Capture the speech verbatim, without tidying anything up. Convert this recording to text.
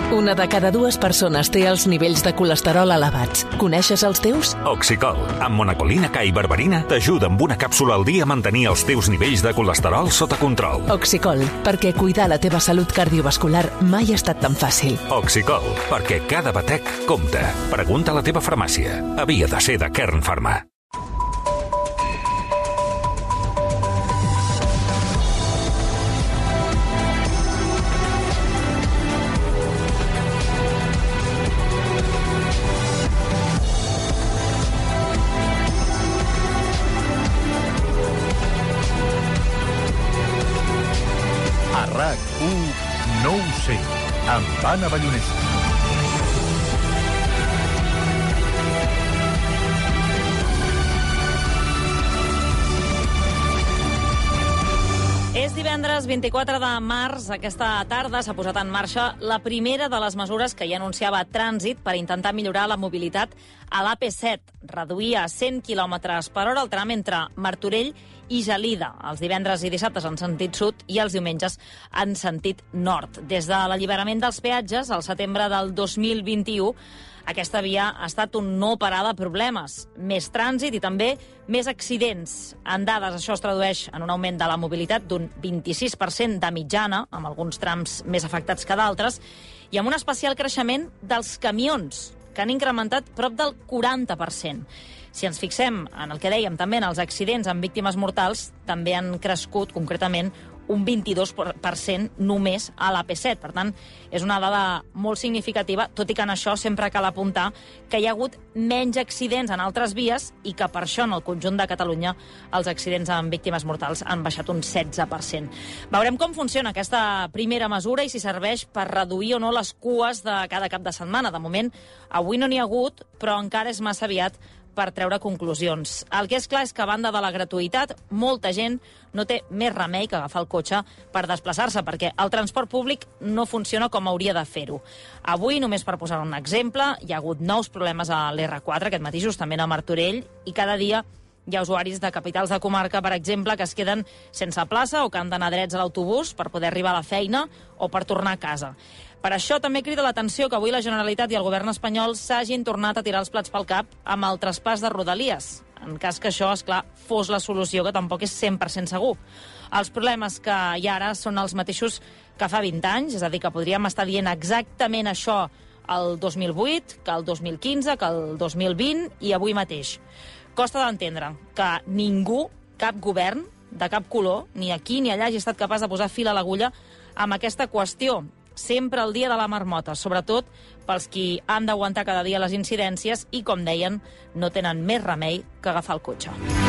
Una de cada dues persones té els nivells de colesterol elevats. Coneixes els teus? Oxicol, amb monacolina K i berberina, t'ajuda amb una càpsula al dia a mantenir els teus nivells de colesterol sota control. Oxicol, perquè cuidar la teva salut cardiovascular mai ha estat tan fàcil. Oxicol, perquè cada batec compta. Pregunta a la teva farmàcia. Havia de ser de Kern Pharma. RAC u no ho sé, amb Anna Ballonesa. És divendres vint-i-quatre de març. Aquesta tarda s'ha posat en marxa la primera de les mesures que ja anunciava Trànsit per intentar millorar la mobilitat a l'A P set, reduir a cent quilòmetres per hora el tram entre Martorell i Gelida, els divendres i dissabtes en sentit sud i els diumenges en sentit nord. Des de l'alliberament dels peatges, al setembre del dos mil vint-i-u, aquesta via ha estat un no parar de problemes. Més trànsit i també més accidents. En dades, això es tradueix en un augment de la mobilitat d'un vint-i-sis per cent de mitjana, amb alguns trams més afectats que d'altres, i amb un especial creixement dels camions, que han incrementat prop del quaranta per cent. Si ens fixem en el que dèiem també en els accidents amb víctimes mortals, també han crescut concretament un vint-i-dos per cent només a l'A P set. Per tant, és una dada molt significativa, tot i que en això sempre cal apuntar que hi ha hagut menys accidents en altres vies i que per això en el conjunt de Catalunya els accidents amb víctimes mortals han baixat un setze per cent. Veurem com funciona aquesta primera mesura i si serveix per reduir o no les cues de cada cap de setmana. De moment, avui no n'hi ha hagut, però encara és massa aviat per treure conclusions. El que és clar és que, a banda de la gratuïtat, molta gent no té més remei que agafar el cotxe per desplaçar-se, perquè el transport públic no funciona com hauria de fer-ho. Avui, només per posar un exemple, hi ha hagut nous problemes a l'R quatre, aquest matí justament a Martorell, i cada dia hi ha usuaris de capitals de comarca, per exemple, que es queden sense plaça o que han d'anar drets a l'autobús per poder arribar a la feina o per tornar a casa. Per això també crida l'atenció que avui la Generalitat i el govern espanyol s'hagin tornat a tirar els plats pel cap amb el traspàs de Rodalies, en cas que això, esclar, fos la solució, que tampoc és cent per cent segur. Els problemes que hi ha ara són els mateixos que fa vint anys, és a dir, que podríem estar dient exactament això el dos mil vuit, que el dos mil quinze, que el dos mil vint i avui mateix. Costa d'entendre que ningú, cap govern, de cap color, ni aquí ni allà, hagi estat capaç de posar fil a l'agulla amb aquesta qüestió. Sempre el dia de la marmota, sobretot pels qui han d'aguantar cada dia les incidències i, com deien, no tenen més remei que agafar el cotxe.